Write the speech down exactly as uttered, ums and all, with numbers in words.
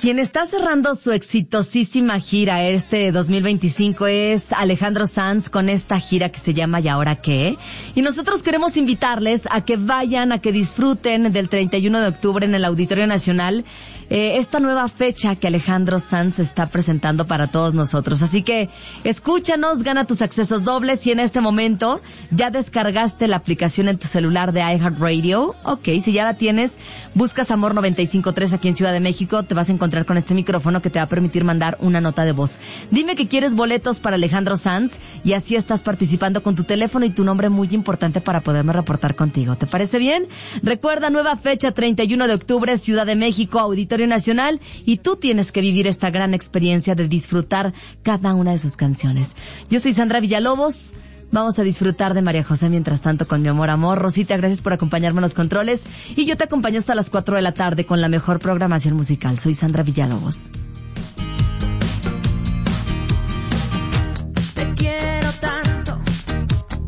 Quien está cerrando su exitosísima gira este dos mil veinticinco es Alejandro Sanz con esta gira que se llama ¿Y ahora qué? Y nosotros queremos invitarles a que vayan, a que disfruten del treinta y uno de octubre en el Auditorio Nacional eh, esta nueva fecha que Alejandro Sanz está presentando para todos nosotros. Así que escúchanos, gana tus accesos dobles y en este momento ya descargaste la aplicación en tu celular de iHeartRadio. Ok, si ya la tienes, buscas Amor noventa y cinco punto tres aquí en Ciudad de México, te vas a encontrar con este micrófono que te va a permitir mandar una nota de voz. Dime que quieres boletos para Alejandro Sanz y así estás participando con tu teléfono y tu nombre muy importante para poderme reportar contigo. ¿Te parece bien? Recuerda, nueva fecha, treinta y uno de octubre, Ciudad de México, Auditorio Nacional, y tú tienes que vivir esta gran experiencia de disfrutar cada una de sus canciones. Yo soy Sandra Villalobos. Vamos a disfrutar de María José mientras tanto con Mi Amor Amor. Rosita, gracias por acompañarme en los controles y yo te acompaño hasta las cuatro de la tarde con la mejor programación musical. Soy Sandra Villalobos.